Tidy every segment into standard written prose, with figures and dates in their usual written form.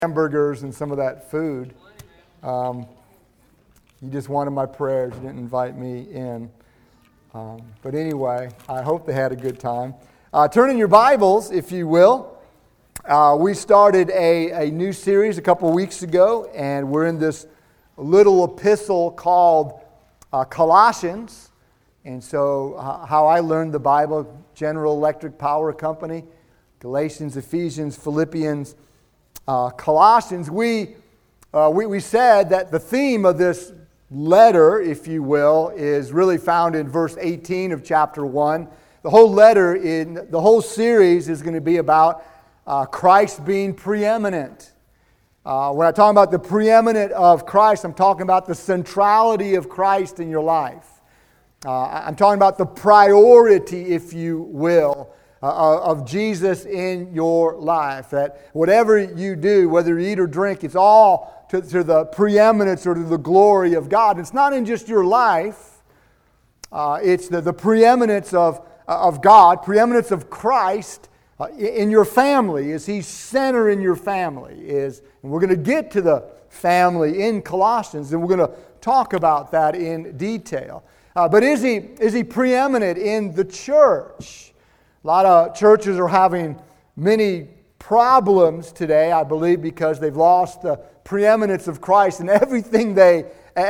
hamburgers and some of that food. You just wanted my prayers. You didn't invite me in. But anyway, I hope they had a good time. Turn in your Bibles, if you will. We started a new series a couple weeks ago, and we're in this little epistle called Colossians. And so how I learned the Bible, General Electric Power Company, Galatians, Ephesians, Philippians, Colossians. We said that the theme of this letter, if you will, is really found in verse 18 of chapter 1. The whole letter, in the whole series, is going to be about Christ being preeminent. When I talk about the preeminent of Christ, I'm talking about the centrality of Christ in your life. I'm talking about the priority, if you will, of Jesus in your life. That whatever you do, whether you eat or drink, it's all to the preeminence or to the glory of God. It's not in just your life. It's the preeminence of God, preeminence of Christ in your family. Is He center in your family? And we're going to get to the family in Colossians, and we're going to talk about that in detail. But is He preeminent in the church? A lot of churches are having many problems today, I believe, because they've lost the preeminence of Christ in everything they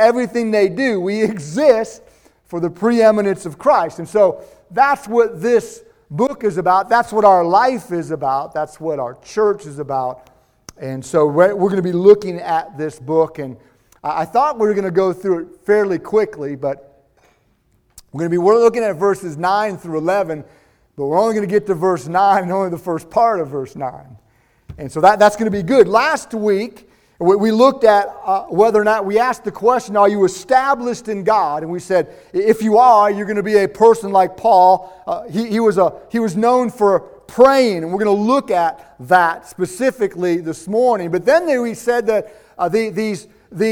do. We exist for the preeminence of Christ. And so that's what this book is about. That's what our life is about. That's what our church is about. And so we're going to be looking at this book. And I thought we were going to go through it fairly quickly, but we're looking at verses 9 through 11. But we're only going to get to verse 9 and only the first part of verse 9. And so that's going to be good. Last week, we looked at whether or not, we asked the question, are you established in God? And we said, if you are, you're going to be a person like Paul. He was known for praying, and we're going to look at that specifically this morning. But then we said that these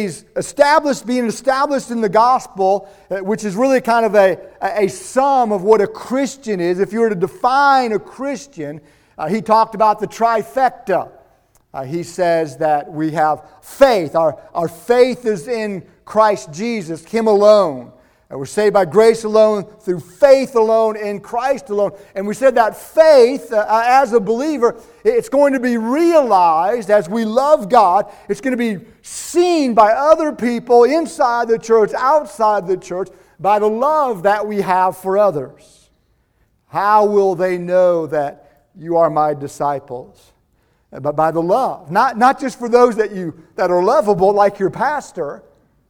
being established in the gospel, which is really kind of a sum of what a Christian is. If you were to define a Christian, he talked about the trifecta. He says that we have faith. Our faith is in Christ Jesus, Him alone. We're saved by grace alone, through faith alone, in Christ alone. And we said that faith, as a believer, it's going to be realized as we love God. It's going to be seen by other people inside the church, outside the church, by the love that we have for others. How will they know that you are my disciples? But by the love. Not just for those that are lovable, like your pastor.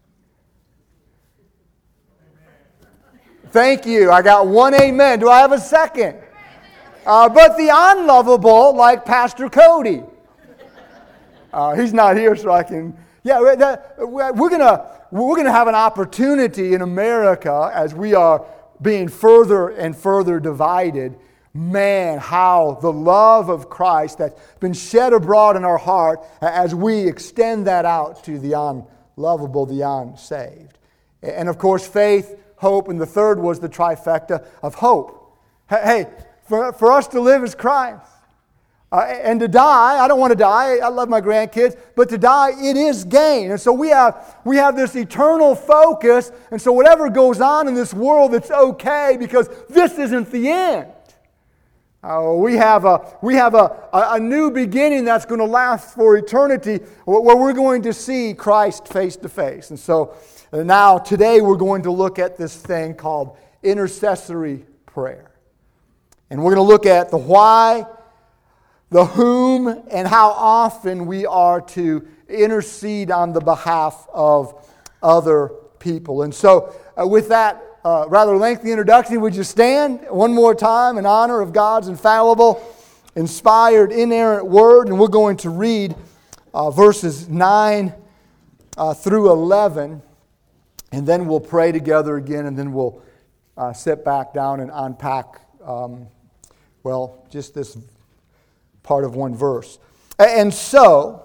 Thank you. I got one amen. Do I have a second? But the unlovable, like Pastor Cody. He's not here, so I can. Yeah, we're gonna have an opportunity in America as we are being further and further divided. Man, how the love of Christ that's been shed abroad in our heart as we extend that out to the unlovable, the unsaved, and of course faith, hope, and the third was the trifecta of hope. Hey, for us to live is Christ. And to die, I don't want to die, I love my grandkids, but to die, it is gain. And so we have this eternal focus, and so whatever goes on in this world, it's okay, because this isn't the end. We have a new beginning that's going to last for eternity, where we're going to see Christ face to face. And so now, today, we're going to look at this thing called intercessory prayer. And we're going to look at the why, the whom, and how often we are to intercede on the behalf of other people. And so, with that rather lengthy introduction, would you stand one more time in honor of God's infallible, inspired, inerrant word? And we're going to read verses 9 through 11. And then we'll pray together again, and then we'll sit back down and unpack, just this part of one verse. And so,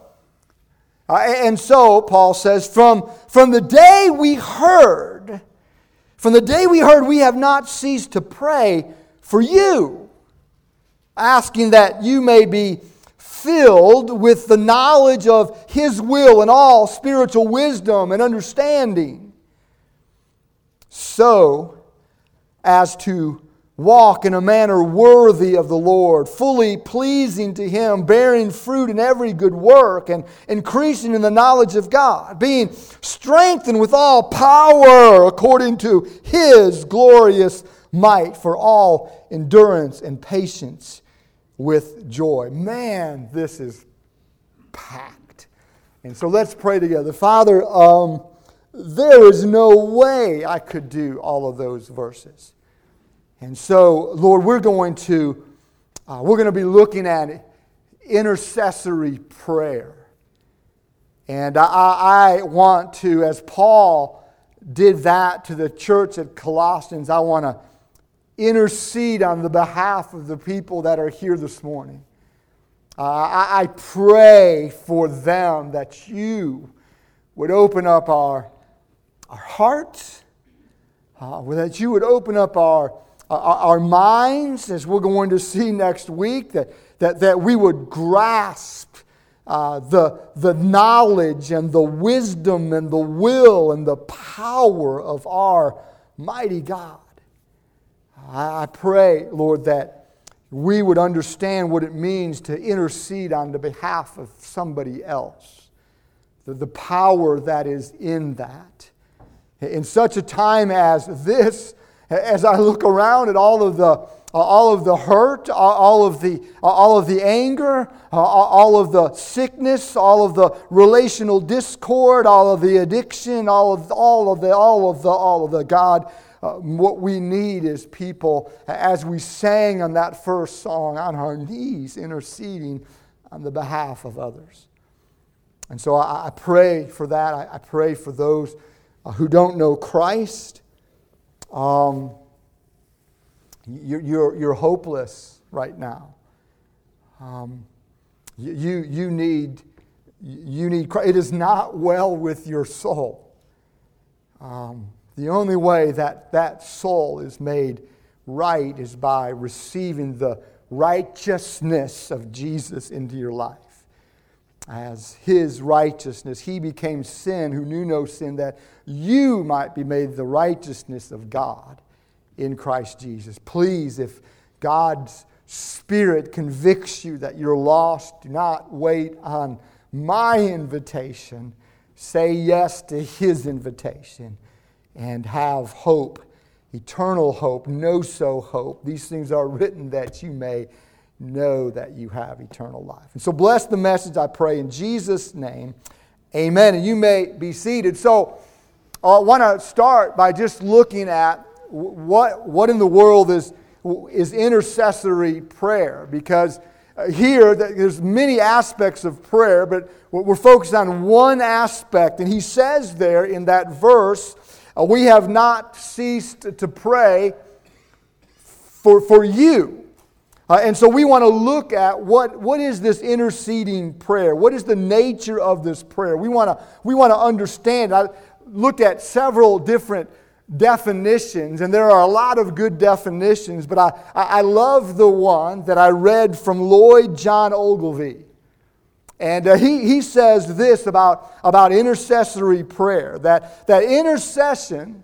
Paul says, from the day we heard, we have not ceased to pray for you, asking that you may be filled with the knowledge of His will and all spiritual wisdom and understanding, so as to walk in a manner worthy of the Lord, fully pleasing to Him, bearing fruit in every good work, and increasing in the knowledge of God, being strengthened with all power according to His glorious might, for all endurance and patience with joy. Man, this is packed. And so let's pray together. Father, there is no way I could do all of those verses. And so, Lord, we're going to be looking at intercessory prayer. And I want to, as Paul did that to the church at Colossians, I want to intercede on the behalf of the people that are here this morning. I pray for them that you would open up our hearts, that you would open up our minds, as we're going to see next week, that we would grasp the knowledge and the wisdom and the will and the power of our mighty God. I pray, Lord, that we would understand what it means to intercede on the behalf of somebody else, the power that is in that. In such a time as this, as I look around at all of the hurt, all of the anger, all of the sickness, all of the relational discord, all of the addiction, all of the God, what we need is people, as we sang on that first song, on our knees interceding on the behalf of others. And so I pray for that. I pray for those who don't know Christ. You're hopeless right now. You need Christ. It is not well with your soul. The only way that soul is made right is by receiving the righteousness of Jesus into your life. As His righteousness, He became sin who knew no sin, that you might be made the righteousness of God in Christ Jesus. Please, if God's Spirit convicts you that you're lost, do not wait on my invitation. Say yes to His invitation and have hope, eternal hope, no-so hope. These things are written that you may know that you have eternal life. And so bless the message, I pray, in Jesus' name. Amen. And you may be seated. So I want to start by just looking at what in the world is intercessory prayer, because here there's many aspects of prayer, but we're focused on one aspect. And he says there in that verse, we have not ceased to pray for you. And so we want to look at what is this interceding prayer? What is the nature of this prayer? We want to understand. I looked at several different definitions, and there are a lot of good definitions, but I love the one that I read from Lloyd John Ogilvie. And he says this about intercessory prayer, that intercession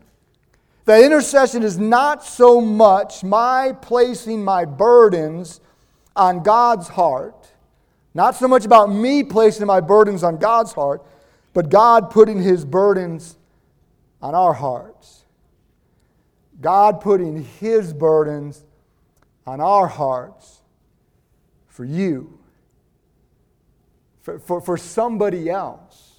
is not so much my placing my burdens on God's heart, not so much about me placing my burdens on God's heart, but God putting His burdens on our hearts. God putting His burdens on our hearts for you, for somebody else.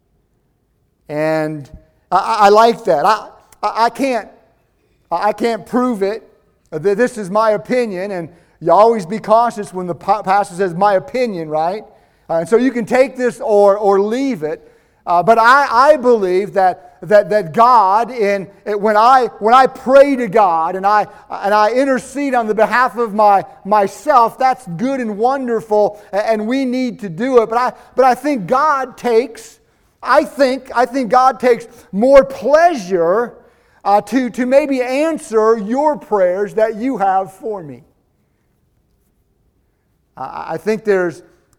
And I like that. I can't prove it. This is my opinion, and you always be cautious when the pastor says my opinion, right? And so you can take this or leave it. But I believe that God, when I pray to God and I intercede on the behalf of myself, that's good and wonderful, and we need to do it. But I think God takes God takes more pleasure to maybe answer your prayers that you have for me. I think there's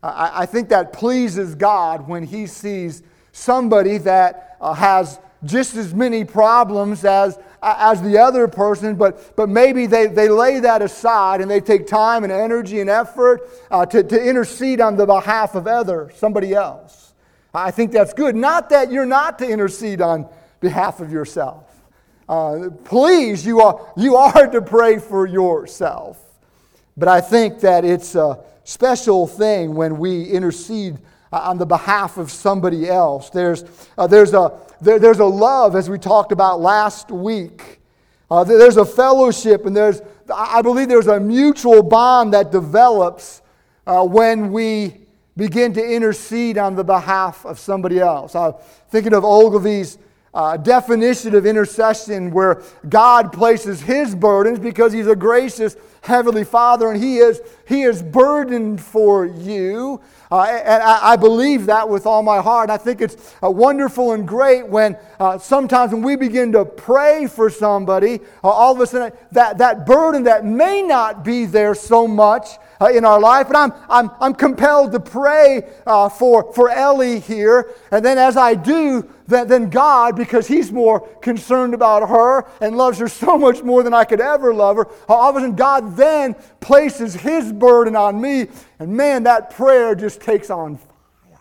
I think that pleases God when He sees somebody that has just as many problems as the other person, but maybe they lay that aside and they take time and energy and effort to intercede on the behalf of somebody else. I think that's good. Not that you're not to intercede on behalf of yourself. Please, you are to pray for yourself. But I think that it's a special thing when we intercede on the behalf of somebody else. There's a love, as we talked about last week. There's a fellowship, and I believe there's a mutual bond that develops when we begin to intercede on the behalf of somebody else. I'm thinking of Ogilvy's definition of intercession, where God places His burdens because He's a gracious Heavenly Father, and He is burdened for you. And I believe that with all my heart. I think it's wonderful and great when sometimes when we begin to pray for somebody, all of a sudden that burden that may not be there so much in our life, but I'm compelled to pray for Ellie here, and then as I do, then God, because He's more concerned about her and loves her so much more than I could ever love her, all of a sudden God then places His burden on me, and man, that prayer just takes on fire.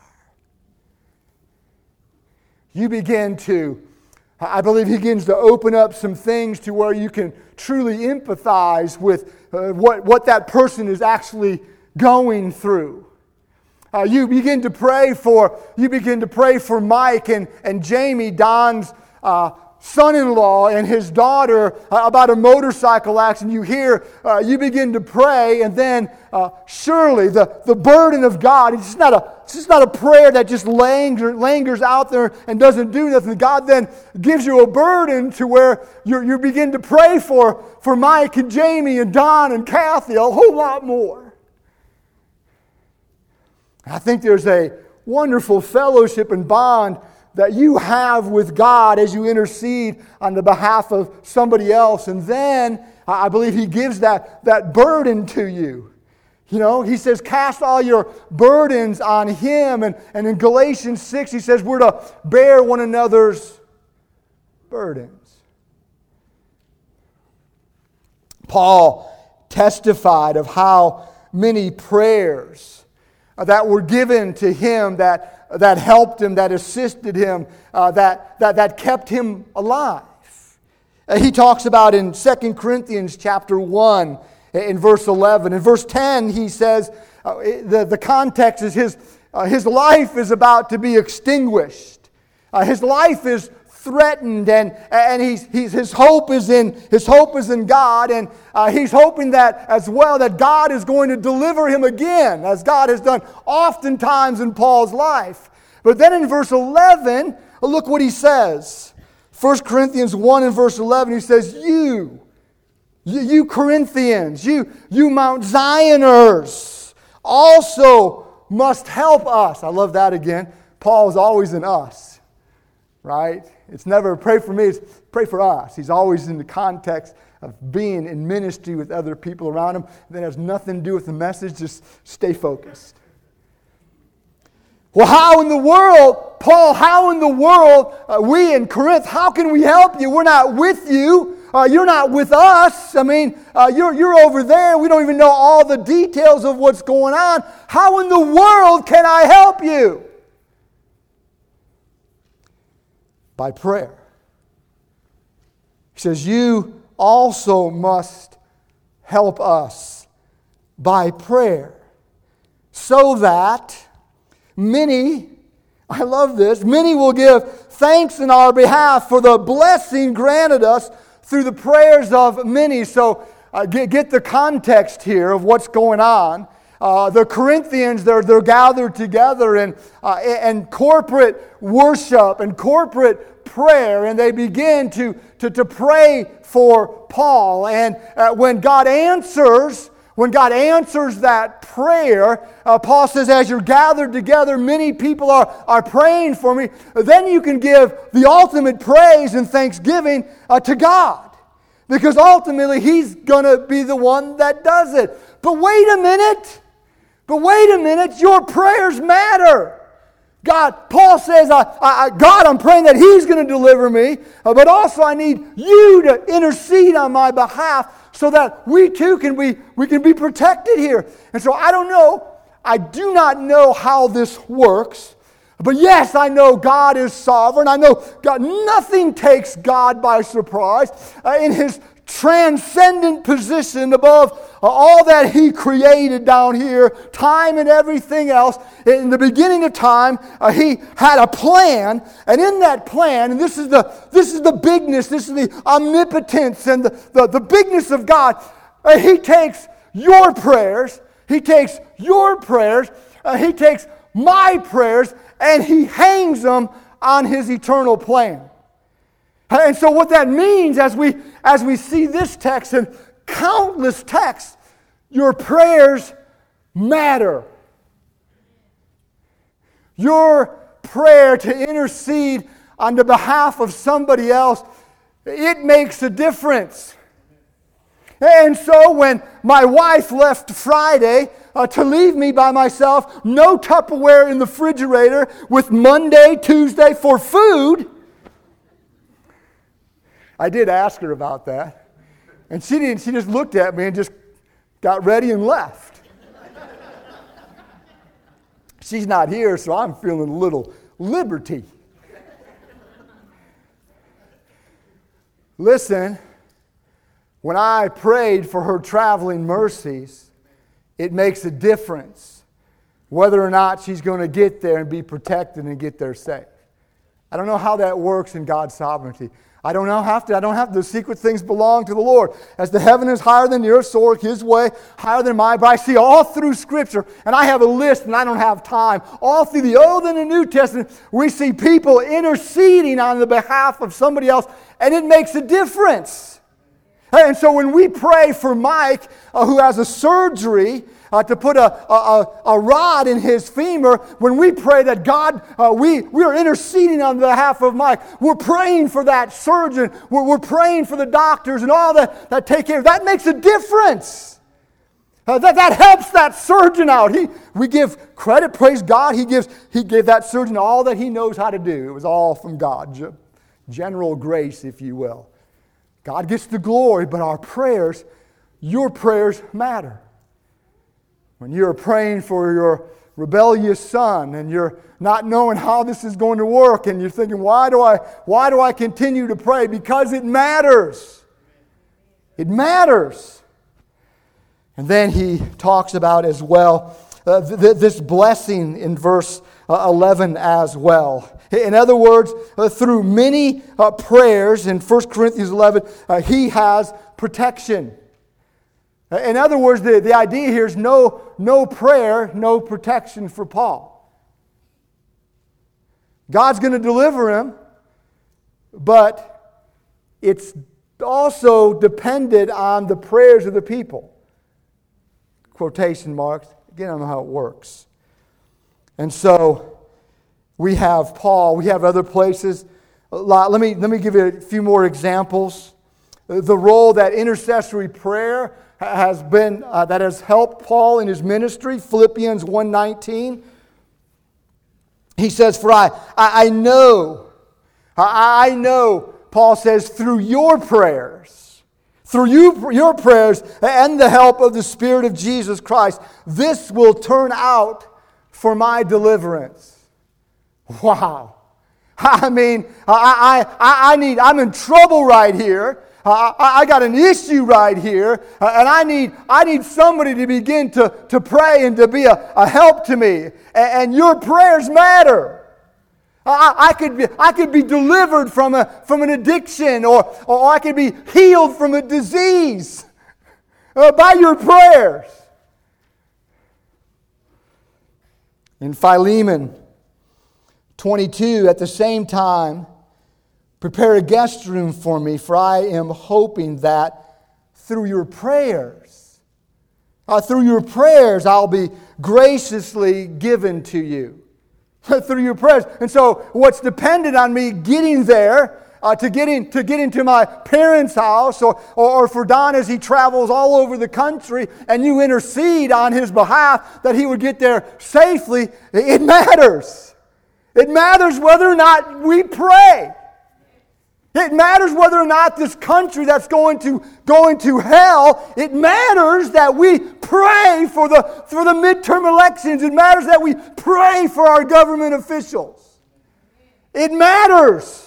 You begin to, I believe He begins to open up some things to where you can truly empathize with what that person is actually going through. You begin to pray for Mike and Jamie, Don's son-in-law, and his daughter about a motorcycle accident. You begin to pray, and then surely the burden of God, it's just not a prayer that just lingers out there and doesn't do nothing. God then gives you a burden to where you begin to pray for Mike and Jamie and Don and Kathy a whole lot more. I think there's a wonderful fellowship and bond that you have with God as you intercede on the behalf of somebody else. And then I believe He gives that burden to you. You know, He says, cast all your burdens on Him. And in Galatians 6, He says we're to bear one another's burdens. Paul testified of how many prayers that were given to him, that helped him, that assisted him, that kept him alive. He talks about in 2 Corinthians chapter 1, in verse 11. In verse 10, he says, the context is his life is about to be extinguished. His life is threatened, and his hope is in God, and he's hoping that as well that God is going to deliver him again, as God has done oftentimes in Paul's life. But then in verse 11, look what he says. 1 Corinthians 1 and verse 11, he says, You Corinthians, you Mount Zioners, also must help us. I love that again. Paul is always in us, right? It's never pray for me, it's pray for us. He's always in the context of being in ministry with other people around him. That has nothing to do with the message, just stay focused. Well, how in the world, Paul, we in Corinth, how can we help you? We're not with you. You're not with us. I mean, you're over there. We don't even know all the details of what's going on. How in the world can I help you? By prayer. He says, you also must help us by prayer, so that many will give thanks in our behalf for the blessing granted us through the prayers of many. So get the context here of what's going on. The Corinthians, they're gathered together in corporate worship and corporate prayer, and they begin to pray for Paul. And when God answers that prayer, Paul says, as you're gathered together, many people are praying for me. Then you can give the ultimate praise and thanksgiving to God, because ultimately He's going to be the one that does it. But wait a minute. But wait a minute, your prayers matter. Paul says, God, I'm praying that He's going to deliver me, but also I need you to intercede on my behalf so that we too can be protected here. And so I do not know how this works, but yes, I know God is sovereign. I know nothing takes God by surprise. In His transcendent position above all that He created down here, time and everything else. In the beginning of time, He had a plan, and in that plan, and this is the bigness, this is the omnipotence and the bigness of God. He takes your prayers, He takes your prayers, He takes my prayers, and He hangs them on His eternal plan. And so what that means as we see this text and countless texts, your prayers matter. Your prayer to intercede on the behalf of somebody else, it makes a difference. And so when my wife left Friday to leave me by myself, no Tupperware in the refrigerator with Monday, Tuesday for food, I did ask her about that. And she didn't. She just looked at me and just got ready and left. She's not here, so I'm feeling a little liberty. Listen, when I prayed for her traveling mercies, it makes a difference whether or not she's going to get there and be protected and get there safe. I don't know how that works in God's sovereignty. I don't have to. The secret things belong to the Lord. As the heaven is higher than the earth, so are His way higher than mine. But I see all through Scripture, and I have a list, and I don't have time. All through the Old and the New Testament, we see people interceding on the behalf of somebody else, and it makes a difference. And so when we pray for Mike, who has a surgery, to put a rod in his femur, when we pray that God, we are interceding on behalf of Mike. We're praying for that surgeon. We're praying for the doctors and all that take care of. That makes a difference. That helps that surgeon out. We give credit, praise God. He gave that surgeon all that he knows how to do. It was all from God. General grace, if you will. God gets the glory, but our prayers, your prayers matter. When you're praying for your rebellious son and you're not knowing how this is going to work and you're thinking, why do I continue to pray? Because it matters. It matters. And then he talks about as well this blessing in verse 11 as well. In other words, through many prayers in 1 Corinthians 11, he has protection. In other words, the idea here is no prayer, no protection for Paul. God's going to deliver him, but it's also dependent on the prayers of the people. Quotation marks. Again, I don't know how it works. And so we have Paul. We have other places. Let me give you a few more examples. The role that intercessory prayer has been that has helped Paul in his ministry. Philippians 1:19. He says, "For I know," Paul says, "through your prayers, your prayers and the help of the Spirit of Jesus Christ, this will turn out for my deliverance." Wow. I mean, I'm in trouble right here. I got an issue right here, and I need somebody to begin to pray and to be a help to me. And your prayers matter. I could be delivered from an addiction, or I could be healed from a disease by your prayers. In Philemon 22, at the same time, "Prepare a guest room for me, for I am hoping that through your prayers, I'll be graciously given to you." Through your prayers. And so what's dependent on me getting there to get into my parents' house, or for Don as he travels all over the country, and you intercede on his behalf that he would get there safely, it matters. It matters whether or not we pray. It matters whether or not this country that's going to hell, it matters that we pray for the midterm elections. It matters that we pray for our government officials. It matters.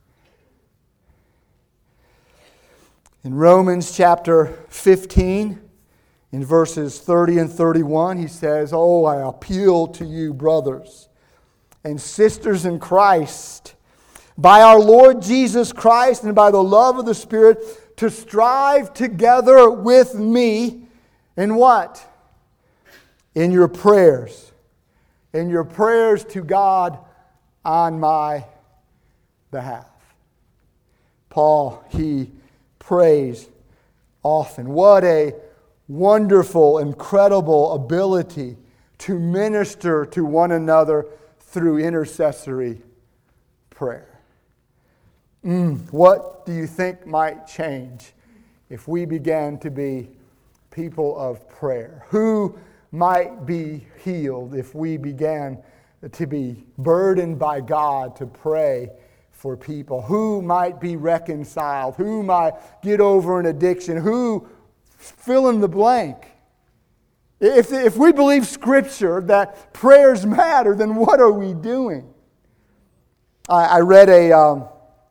In Romans chapter 15, in verses 30 and 31, he says, "Oh, I appeal to you, brothers and sisters in Christ, by our Lord Jesus Christ and by the love of the Spirit, to strive together with me in what? In your prayers. In your prayers to God on my behalf." Paul, he prays often. What a wonderful, incredible ability to minister to one another through intercessory prayer. What do you think might change if we began to be people of prayer? Who might be healed if we began to be burdened by God to pray for people? Who might be reconciled? Who might get over an addiction? Who fill in the blank? If we believe Scripture that prayers matter, then what are we doing? I read a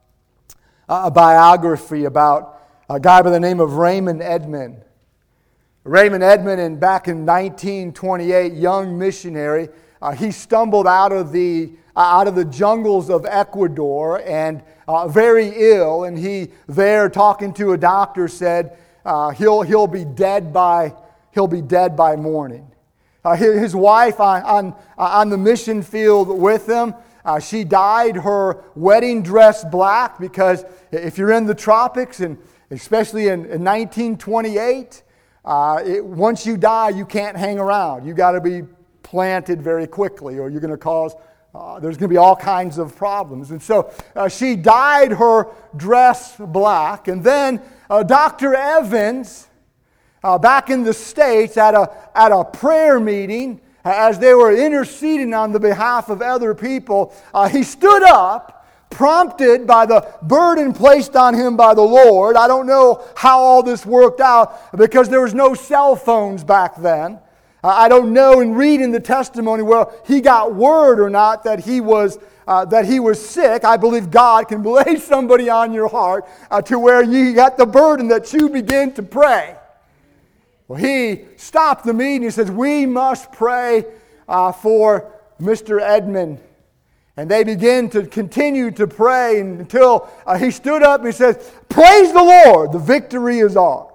biography about a guy by the name of Raymond Edman. Raymond Edman, back in 1928, young missionary, he stumbled out of the jungles of Ecuador and very ill, and he there talking to a doctor said he'll be dead by morning. His wife on the mission field with him. She dyed her wedding dress black because if you're in the tropics, and especially in 1928, once you die, you can't hang around. You got to be planted very quickly, or you're going to cause. There's going to be all kinds of problems. And so she dyed her dress black, and then Dr. Evans, back in the States, at a prayer meeting, as they were interceding on the behalf of other people, he stood up, prompted by the burden placed on him by the Lord. I don't know how all this worked out because there was no cell phones back then. I don't know in reading the testimony where he got word or not that he was sick. I believe God can lay somebody on your heart to where you got the burden that you begin to pray. Well, he stopped the meeting. He says, "We must pray for Mr. Edman." And they began to continue to pray until he stood up and he says, "Praise the Lord, the victory is ours."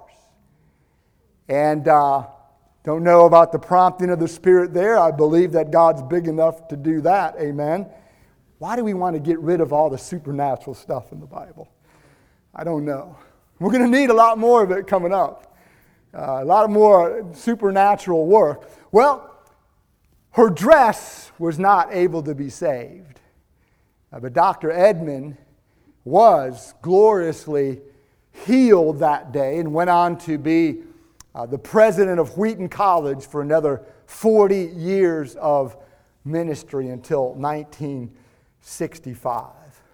And don't know about the prompting of the Spirit there. I believe that God's big enough to do that. Amen. Why do we want to get rid of all the supernatural stuff in the Bible? I don't know. We're going to need a lot more of it coming up. A lot more supernatural work. Well, her dress was not able to be saved. But Dr. Edman was gloriously healed that day and went on to be the president of Wheaton College for another 40 years of ministry until 1965.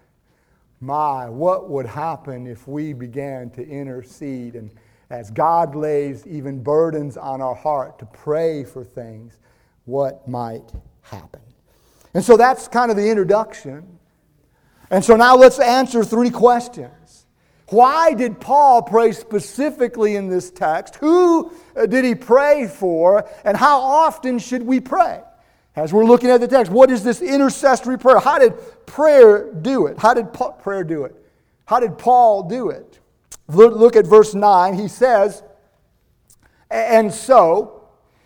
My, what would happen if we began to intercede and as God lays even burdens on our heart to pray for things, what might happen? And so that's kind of the introduction. And so now let's answer 3 questions. Why did Paul pray specifically in this text? Who did he pray for? And how often should we pray? As we're looking at the text, what is this intercessory prayer? How did prayer do it? How did prayer do it? How did Paul do it? Look at verse 9. He says, and so,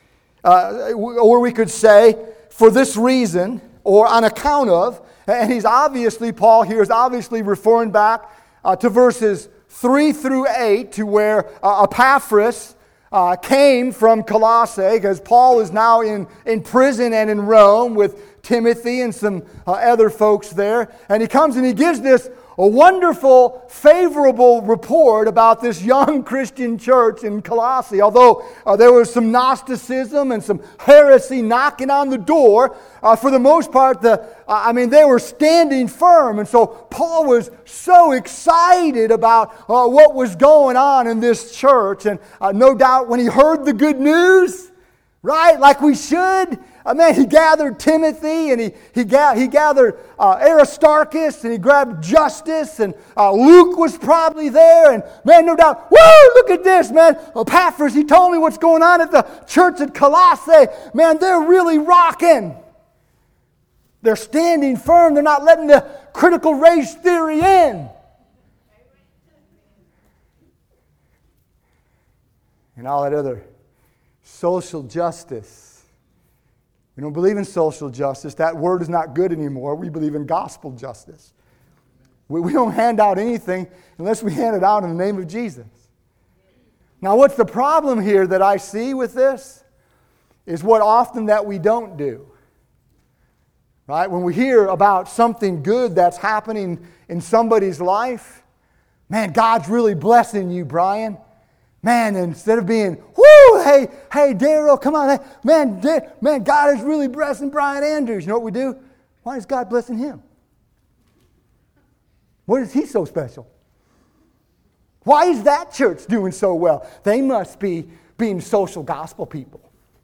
or we could say, for this reason, or on account of, and Paul here is obviously referring back to verses 3 through 8, to where Epaphras came from Colossae, because Paul is now in prison and in Rome with Timothy and some other folks there. And he comes and he gives this a wonderful, favorable report about this young Christian church in Colossae. Although there was some Gnosticism and some heresy knocking on the door, for the most part, they were standing firm. And so Paul was so excited about what was going on in this church. And no doubt when he heard the good news, right, like we should, he gathered Timothy and he gathered Aristarchus and he grabbed Justus and Luke was probably there. And man, no doubt, woo, look at this, man. Epaphras, he told me what's going on at the church at Colossae. Man, they're really rocking. They're standing firm. They're not letting the critical race theory in. And all that other social justice. We don't believe in social justice. That word is not good anymore. We believe in gospel justice. We don't hand out anything unless we hand it out in the name of Jesus. Now, what's the problem here that I see with this is what often that we don't do. Right? When we hear about something good that's happening in somebody's life, man, God's really blessing you, Brian. Man, instead of being, whoo, hey, Daryl, come on. Hey, man, God is really blessing Brian Andrews. You know what we do? Why is God blessing him? What is he so special? Why is that church doing so well? They must be being social gospel people.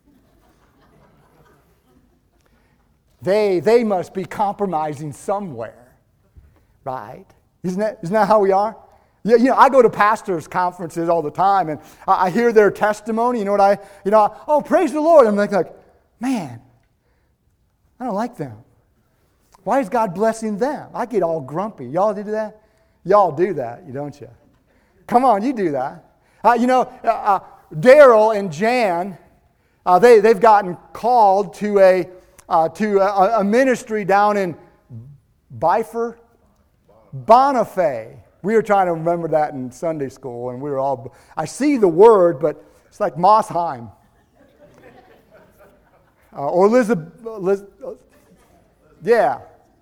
They must be compromising somewhere, right? Isn't that how we are? Yeah, I go to pastors' conferences all the time, and I hear their testimony. Oh, praise the Lord. I'm like, man, I don't like them. Why is God blessing them? I get all grumpy. Y'all do that? Y'all do that, don't you? Come on, you do that. Daryl and Jan, they've gotten called to a ministry down in Bifer, Bonifay. We were trying to remember that in Sunday school, and I see the word, but it's like Mossheim. Or Elizabeth, yeah.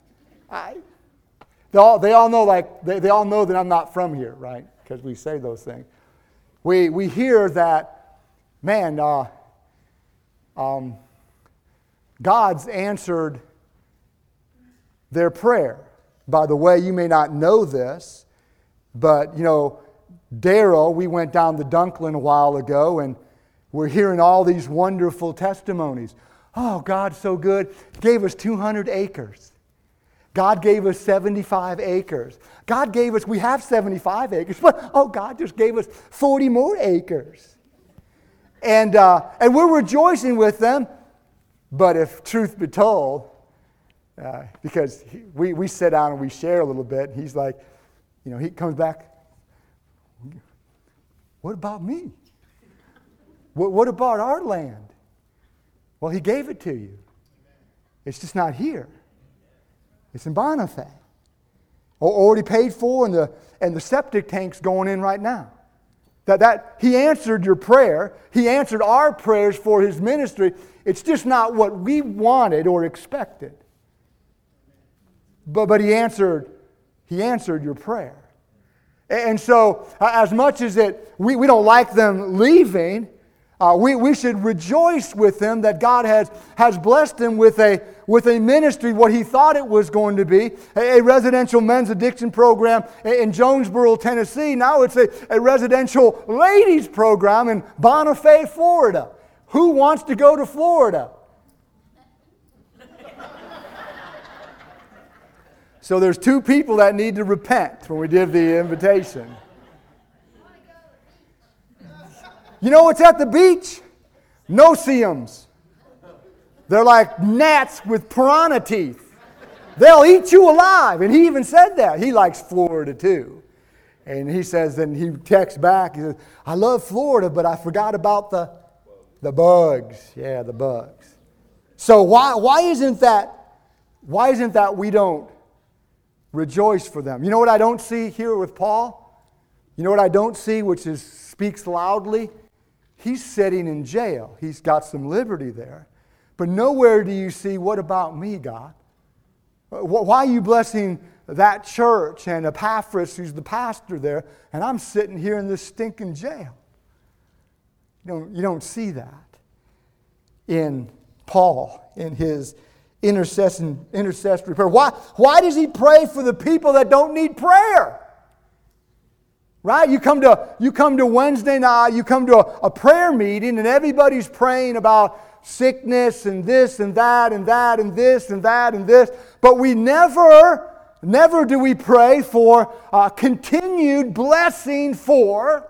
They all know, they all know that I'm not from here, right? Because we say those things. We hear that, man, God's answered their prayer. By the way, you may not know this, but, Daryl, we went down to Dunklin a while ago, and we're hearing all these wonderful testimonies. Oh, God's so good. Gave us 200 acres. God gave us 75 acres. We have 75 acres, but, God just gave us 40 more acres. And we're rejoicing with them, but if truth be told, because we sit down and we share a little bit, and he's like, he comes back, what about me? What about our land? Well, he gave it to you. It's just not here. It's in Bonifay. Already paid for, and the septic tank's going in right now. That he answered your prayer. He answered our prayers for his ministry. It's just not what we wanted or expected. But he answered your prayer. And so, as much as we don't like them leaving, we should rejoice with them that God has blessed them with a ministry, what he thought it was going to be, a residential men's addiction program in Jonesboro, Tennessee. Now it's a residential ladies program in Bonifay, Florida. Who wants to go to Florida? So there's two people that need to repent when we give the invitation. You know what's at the beach? No-see-ums. They're like gnats with piranha teeth. They'll eat you alive. And he even said that. He likes Florida too. And he says, then he texts back, he says, I love Florida, but I forgot about the bugs. Yeah, the bugs. So why isn't that we don't rejoice for them? You know what I don't see here with Paul? You know what I don't see, which speaks loudly? He's sitting in jail. He's got some liberty there. But nowhere do you see, what about me, God? Why are you blessing that church and Epaphras, who's the pastor there, and I'm sitting here in this stinking jail? You don't see that in Paul, in his intercessory prayer. Why does he pray for the people that don't need prayer? Right? You come to Wednesday night, you come to a prayer meeting, and everybody's praying about sickness and this and that and that and this and that and this. But we never do we pray for continued blessing for,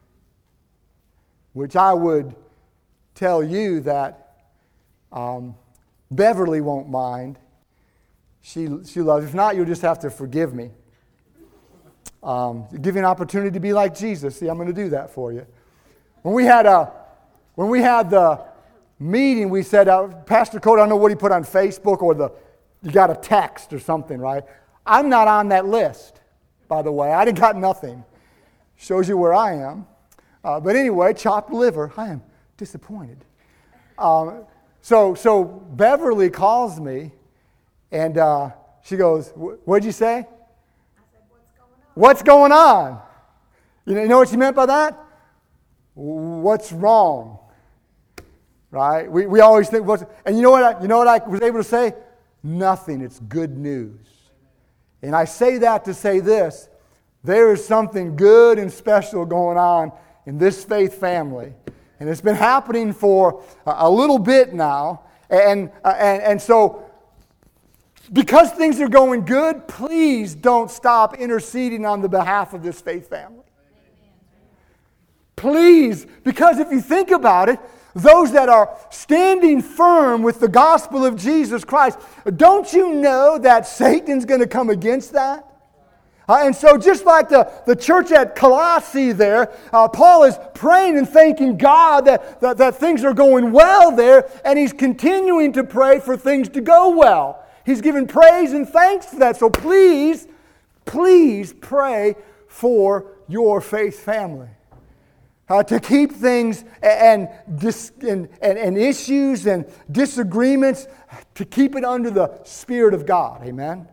which I would tell you that Beverly won't mind. She loves. If not, you'll just have to forgive me. Give you an opportunity to be like Jesus. See, I'm going to do that for you. When we had the meeting, we said, Pastor Cody, I don't know what he put on Facebook or you got a text or something, right? I'm not on that list, by the way. I didn't got nothing. Shows you where I am. But anyway, chopped liver. I am disappointed. So Beverly calls me, and she goes, "What'd you say?" I said, "What's going on?" What's going on? You know what she meant by that? What's wrong? Right? We always think, and you know what I was able to say? Nothing. It's good news. And I say that to say this: there is something good and special going on in this faith family. And it's been happening for a little bit now. And so, because things are going good, please don't stop interceding on the behalf of this faith family. Please, because if you think about it, those that are standing firm with the gospel of Jesus Christ, don't you know that Satan's going to come against that? And so just like the church at Colossae there, Paul is praying and thanking God that things are going well there, and he's continuing to pray for things to go well. He's giving praise and thanks for that. So please pray for your faith family. To keep things and issues and disagreements, to keep it under the Spirit of God. Amen?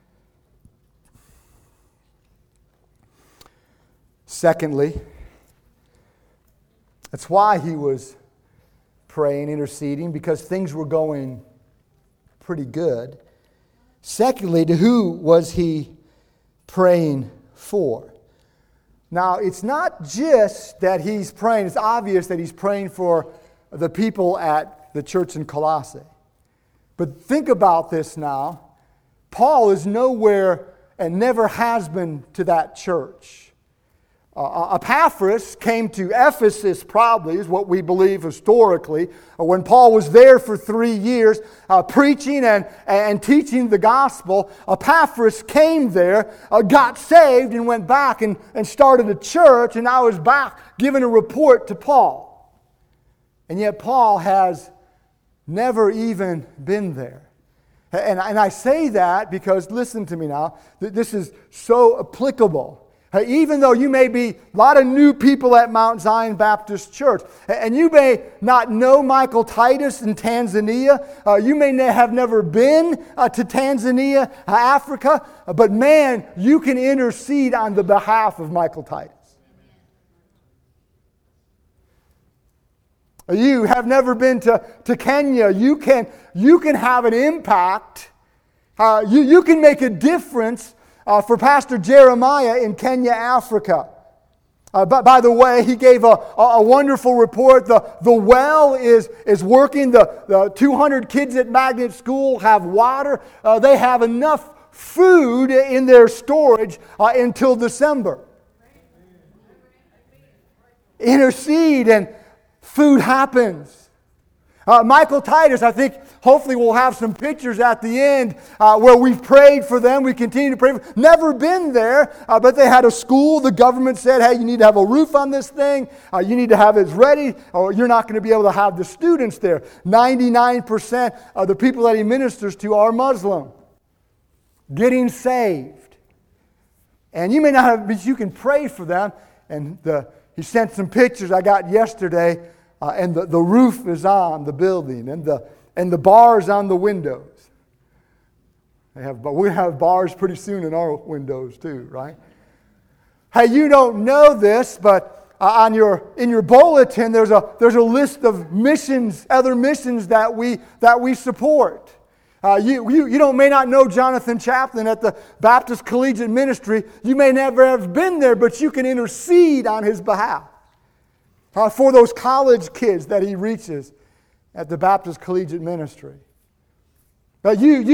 Secondly, that's why he was praying, interceding, because things were going pretty good. Secondly, to who was he praying for? Now, it's not just that he's praying. It's obvious that he's praying for the people at the church in Colossae. But think about this now. Paul is nowhere and never has been to that church. Epaphras came to Ephesus, probably, is what we believe historically, when Paul was there for 3 years preaching and teaching the gospel. Epaphras came there, got saved, and went back and started a church, and now is back giving a report to Paul. And yet Paul has never even been there. And I say that because, listen to me now, this is so applicable. Even though you may be a lot of new people at Mount Zion Baptist Church, and you may not know Michael Titus in Tanzania, you may have never been to Tanzania, Africa, but man, you can intercede on the behalf of Michael Titus. You have never been to Kenya, you can have an impact, you can make a difference for Pastor Jeremiah in Kenya, Africa. But by the way, he gave a wonderful report. The well is working. The 200 kids at Magnet School have water. They have enough food in their storage until December. Intercede and food happens. Michael Titus, I think hopefully we'll have some pictures at the end where we've prayed for them. We continue to pray for them. Never been there, but they had a school. The government said, hey, you need to have a roof on this thing. You need to have it ready, or you're not going to be able to have the students there. 99% of the people that he ministers to are Muslim. Getting saved. And you may not have, but you can pray for them. And he sent some pictures I got yesterday. And the roof is on the building, and and the bars on the windows. We're going to have bars pretty soon in our windows too, right? Hey, you don't know this, but in your bulletin there's a list of missions, other missions that we support. You may not know Jonathan Chaplin at the Baptist Collegiate Ministry. You may never have been there, but you can intercede on his behalf for those college kids that he reaches at the Baptist Collegiate Ministry. Now,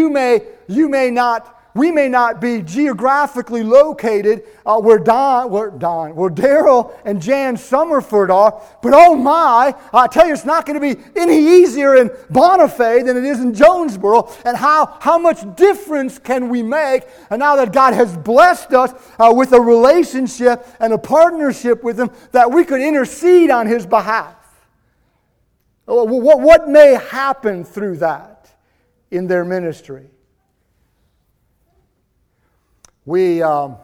we may not be geographically located where Daryl and Jan Summerford are, but oh my, I tell you, it's not going to be any easier in Bonifay than it is in Jonesboro. And how much difference can we make? And now that God has blessed us with a relationship and a partnership with Him, that we could intercede on His behalf. What may happen through that in their ministry? I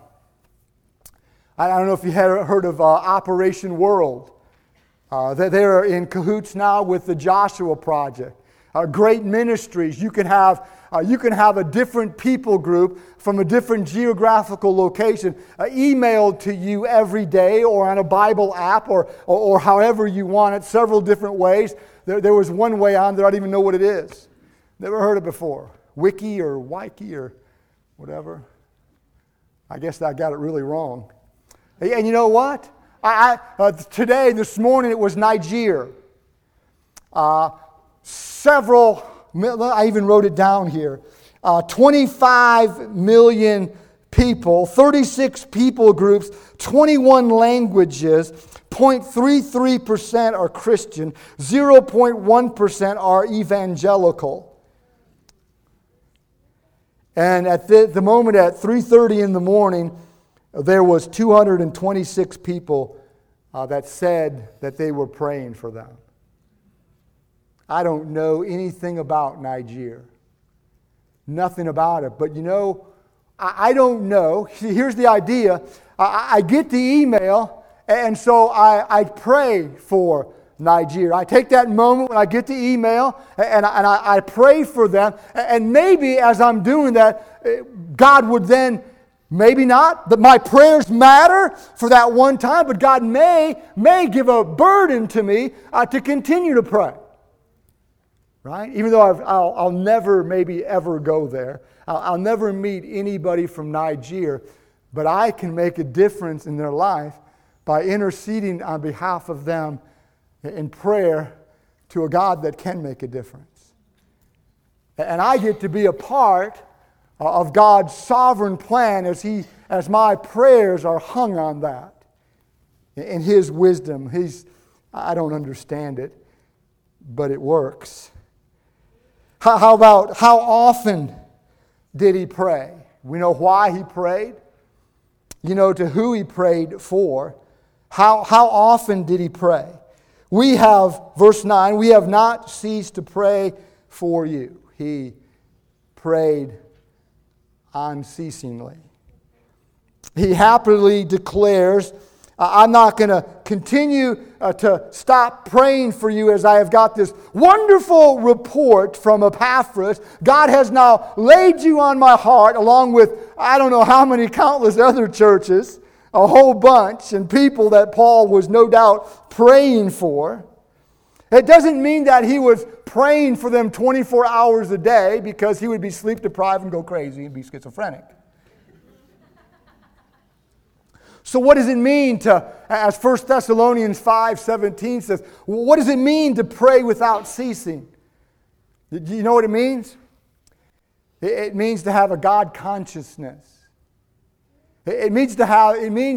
don't know if you had heard of Operation World. They're in cahoots now with the Joshua Project. Great ministries. You can have a different people group from a different geographical location emailed to you every day, or on a Bible app, or however you want it, several different ways. There was one way on there, I don't even know what it is. Never heard it before. Wiki or Wiki or whatever. I guess I got it really wrong. And you know what? This morning it was Niger. I even wrote it down here. 25 million people, 36 people groups, 21 languages, 0.33% are Christian, 0.1% are evangelical. And at the moment at 3:30 in the morning, there was 226 people that said that they were praying for them. I don't know anything about Niger. Nothing about it. But you know, I don't know. Here's the idea. I get the email, and so I pray for Niger. I take that moment when I get the email and I pray for them. And maybe as I'm doing that, God would then, maybe not, but my prayers matter for that one time, but God may give a burden to me to continue to pray. Right? Even though I'll never maybe ever go there. I'll never meet anybody from Niger, but I can make a difference in their life by interceding on behalf of them in prayer to a God that can make a difference. And I get to be a part of God's sovereign plan as my prayers are hung on that. In His wisdom. I don't understand it, but it works. How about how often did he pray? We know why he prayed. You know to who he prayed for. How often did he pray? We have, verse 9, we have not ceased to pray for you. He prayed unceasingly. He happily declares, I'm not going to continue to stop praying for you as I have got this wonderful report from Epaphras. God has now laid you on my heart along with I don't know how many countless other churches, a whole bunch, and people that Paul was no doubt praying for. It doesn't mean that he was praying for them 24 hours a day because he would be sleep deprived and go crazy and be schizophrenic. So what does it mean to, as 1 Thessalonians 5:17 says, what does it mean to pray without ceasing? Do you know what it means? It means to have a God consciousness. It means to have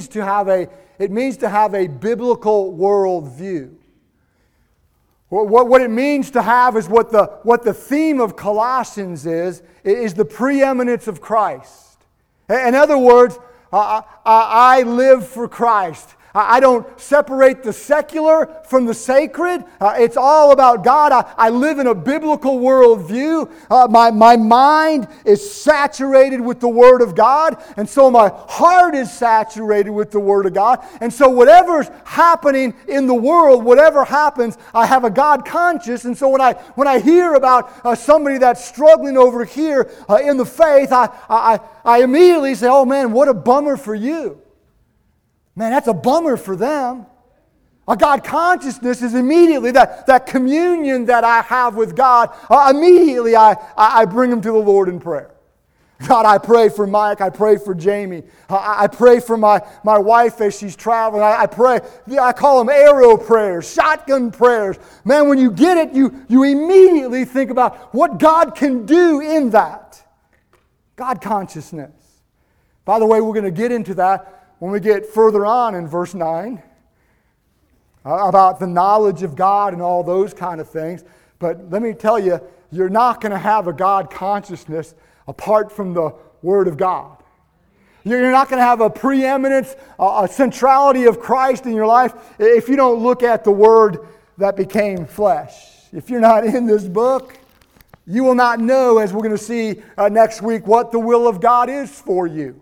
a biblical worldview. What it means to have is what the theme of Colossians is the preeminence of Christ. In other words, I live for Christ. I don't separate the secular from the sacred. It's all about God. I live in a biblical worldview. My mind is saturated with the Word of God, and so my heart is saturated with the Word of God. And so whatever's happening in the world, whatever happens, I have a God conscious. And so when I hear about somebody that's struggling over here in the faith, I immediately say, oh man, what a bummer for you. Man, that's a bummer for them. A God consciousness is immediately that communion that I have with God. Immediately I bring them to the Lord in prayer. God, I pray for Mike. I pray for Jamie. I pray for my wife as she's traveling. I pray. I call them arrow prayers, shotgun prayers. Man, when you get it, you immediately think about what God can do in that. God consciousness. By the way, we're going to get into that when we get further on in verse 9 about the knowledge of God and all those kind of things. But let me tell you, you're not going to have a God consciousness apart from the Word of God. You're not going to have a preeminence, a centrality of Christ in your life if you don't look at the Word that became flesh. If you're not in this book, you will not know, as we're going to see next week, what the will of God is for you.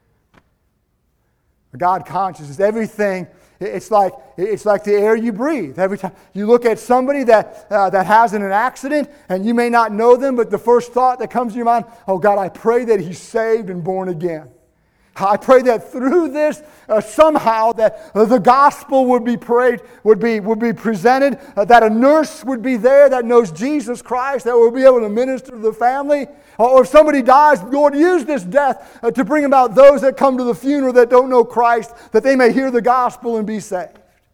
God consciousness, everything, it's like the air you breathe. Every time you look at somebody that has an accident and you may not know them, but the first thought that comes to your mind, oh God, I pray that he's saved and born again. I pray that through this somehow that the gospel would be prayed, would be presented, that a nurse would be there that knows Jesus Christ, that will be able to minister to the family. Or if somebody dies, Lord, use this death to bring about those that come to the funeral that don't know Christ, that they may hear the gospel and be saved.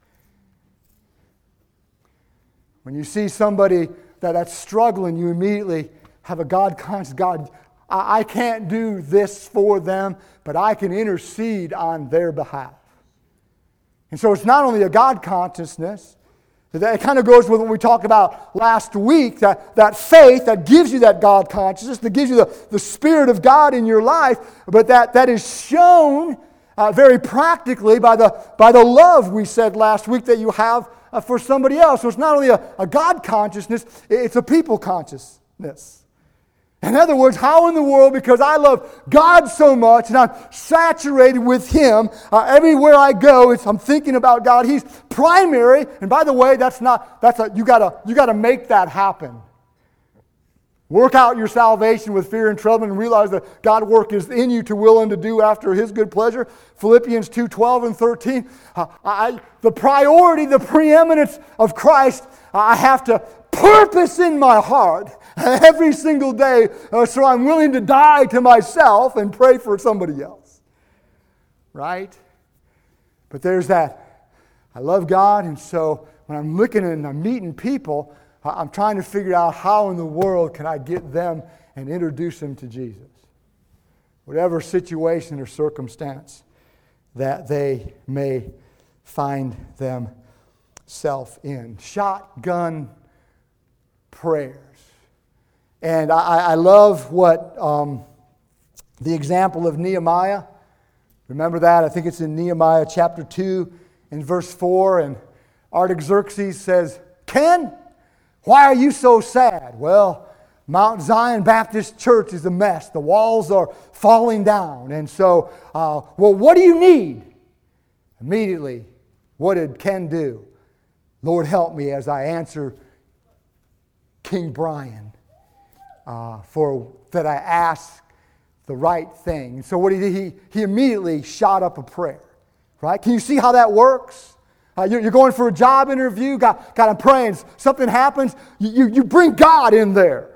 When you see somebody that's struggling, you immediately have a God conscious. God, I can't do this for them, but I can intercede on their behalf. And so it's not only a God consciousness, it kind of goes with what we talked about last week, that faith that gives you that God consciousness, that gives you the Spirit of God in your life, but that is shown very practically by the love we said last week that you have for somebody else. So it's not only a God consciousness, it's a people consciousness. In other words, how in the world, because I love God so much and I'm saturated with Him, everywhere I go, I'm thinking about God. He's primary. And by the way, you gotta make that happen. Work out your salvation with fear and trembling and realize that God's work is in you to will and to do after His good pleasure. Philippians 2:12 and 13. The priority, the preeminence of Christ, I have to purpose in my heart every single day, so I'm willing to die to myself and pray for somebody else. Right? But there's that. I love God, and so when I'm looking and I'm meeting people, I'm trying to figure out how in the world can I get them and introduce them to Jesus. Whatever situation or circumstance that they may find themselves in. Shotgun prayers. And I love what the example of Nehemiah. Remember that? I think it's in Nehemiah chapter 2 and verse 4. And Artaxerxes says, Ken, why are you so sad? Well, Mount Zion Baptist Church is a mess. The walls are falling down. And so, what do you need? Immediately, what did Ken do? Lord, help me as I answer King Brian for that I ask the right thing. So what he did, he immediately shot up a prayer. Right? Can you see how that works? You're going for a job interview, God, I'm praying, something happens, you bring God in there.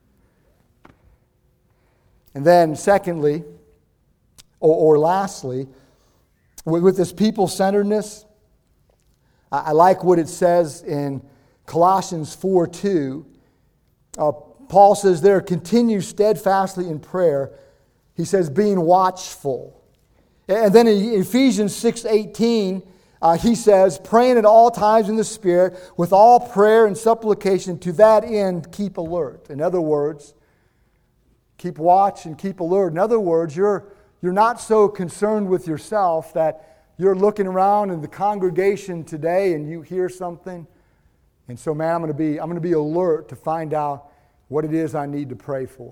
And then secondly, or lastly, with this people-centeredness, I like what it says in Colossians 4:2. Paul says there, continue steadfastly in prayer. He says, being watchful. And then in Ephesians 6:18, he says, praying at all times in the Spirit, with all prayer and supplication, to that end keep alert. In other words, keep watch and keep alert. In other words, you're not so concerned with yourself that you're looking around in the congregation today and you hear something. And so, man, I'm going to be alert to find out what it is I need to pray for.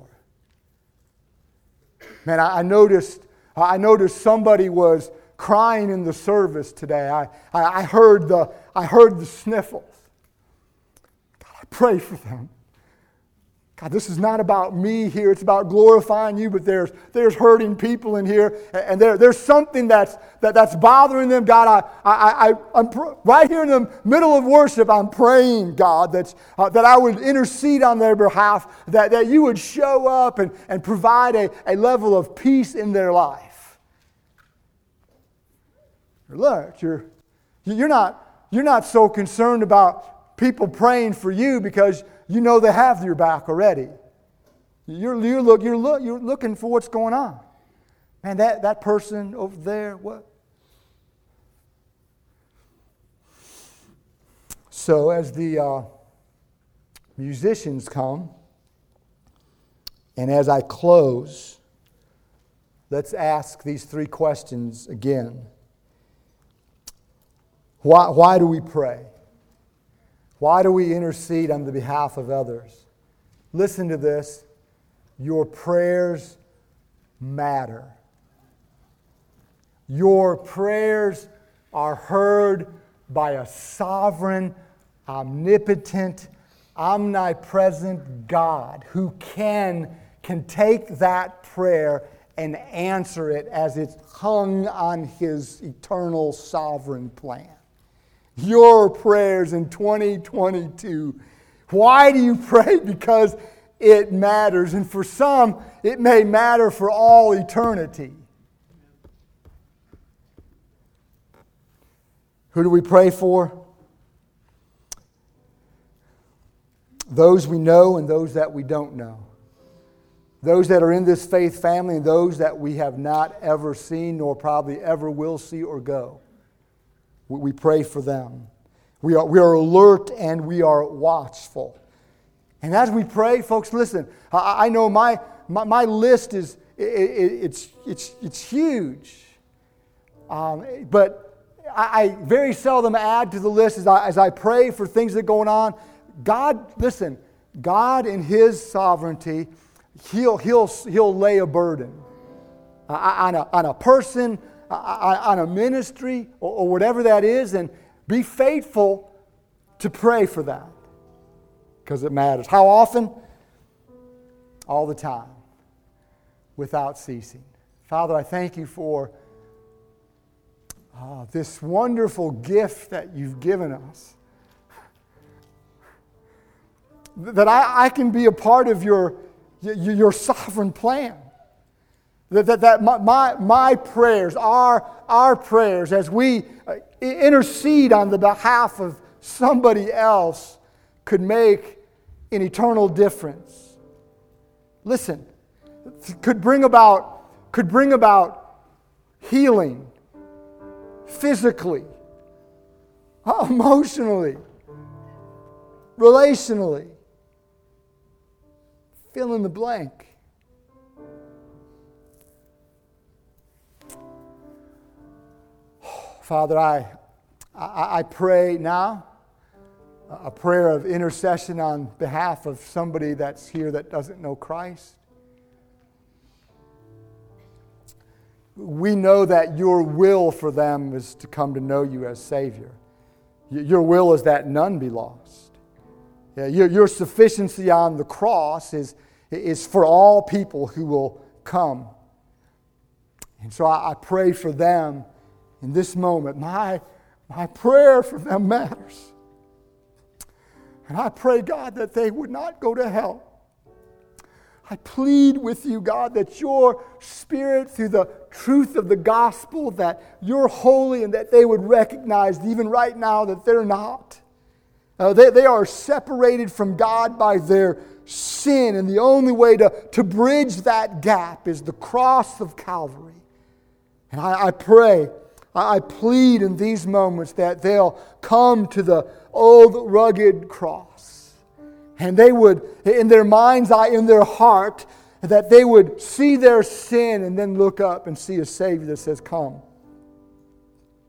Man, I noticed somebody was crying in the service today. I heard the sniffles. God, I pray for them. God, this is not about me here. It's about glorifying you, but there's hurting people in here, and there's something that's bothering them. God, I'm right here in the middle of worship, I'm praying, God, that I would intercede on their behalf, that you would show up and provide a level of peace in their life. Look, you're not so concerned about people praying for you because you know they have your back already. You're looking for what's going on. Man, that person over there, what? So as the musicians come, and as I close, let's ask these three questions again. Why do we pray? Why do we intercede on the behalf of others? Listen to this. Your prayers matter. Your prayers are heard by a sovereign, omnipotent, omnipresent God who can take that prayer and answer it as it's hung on His eternal sovereign plan. Your prayers in 2022. Why do you pray? Because it matters. And for some, it may matter for all eternity. Who do we pray for? Those we know and those that we don't know. Those that are in this faith family and those that we have not ever seen nor probably ever will see or go. We pray for them. We are alert and we are watchful. And as we pray, folks, listen. I know my list is it's huge, but I very seldom add to the list as I pray for things that are going on. God, listen. God in His sovereignty, He'll lay a burden on a person, on a ministry, or whatever that is, and be faithful to pray for that because it matters. How often? All the time, without ceasing. Father, I thank you for this wonderful gift that you've given us, that I can be a part of your sovereign plan. That my prayers, our prayers, as we intercede on the behalf of somebody else, could make an eternal difference. Listen, could bring about healing, physically, emotionally, relationally. Fill in the blank. Father, I pray now a prayer of intercession on behalf of somebody that's here that doesn't know Christ. We know that your will for them is to come to know you as Savior. Your will is that none be lost. Your sufficiency on the cross is for all people who will come. And so I pray for them in this moment. My prayer for them matters. And I pray, God, that they would not go to hell. I plead with you, God, that your Spirit, through the truth of the gospel, that you're holy and that they would recognize even right now that they're not. They are separated from God by their sin, and the only way to bridge that gap is the cross of Calvary. And I pray, I plead in these moments that they'll come to the old rugged cross. And they would, in their mind's eye, in their heart, that they would see their sin and then look up and see a Savior that says, come.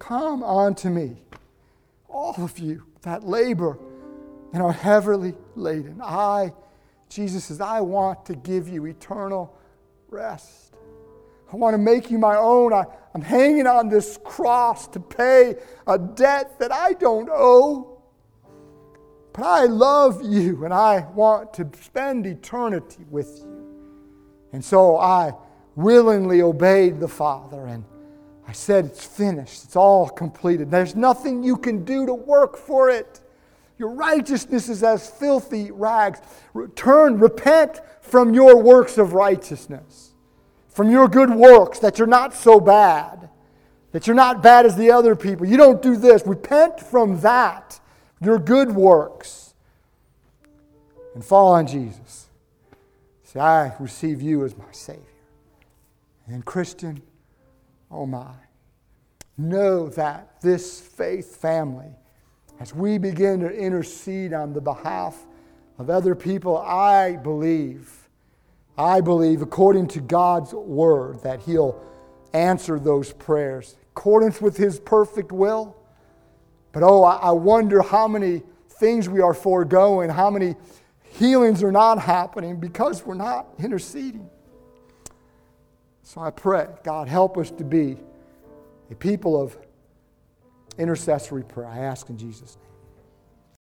come unto me, all of you that labor and are heavily laden. Jesus says, I want to give you eternal rest. I want to make you my own. I'm hanging on this cross to pay a debt that I don't owe. But I love you, and I want to spend eternity with you. And so I willingly obeyed the Father, and I said, it's finished. It's all completed. There's nothing you can do to work for it. Your righteousness is as filthy rags. Repent from your works of righteousness, from your good works, that you're not so bad, that you're not bad as the other people. You don't do this. Repent from that, your good works, and fall on Jesus. Say, I receive you as my Savior. And Christian, oh my, know that this faith family, as we begin to intercede on the behalf of other people, I believe, according to God's word, that He'll answer those prayers in accordance with His perfect will. But I wonder how many things we are foregoing, how many healings are not happening because we're not interceding. So I pray, God, help us to be a people of intercessory prayer. I ask in Jesus' name.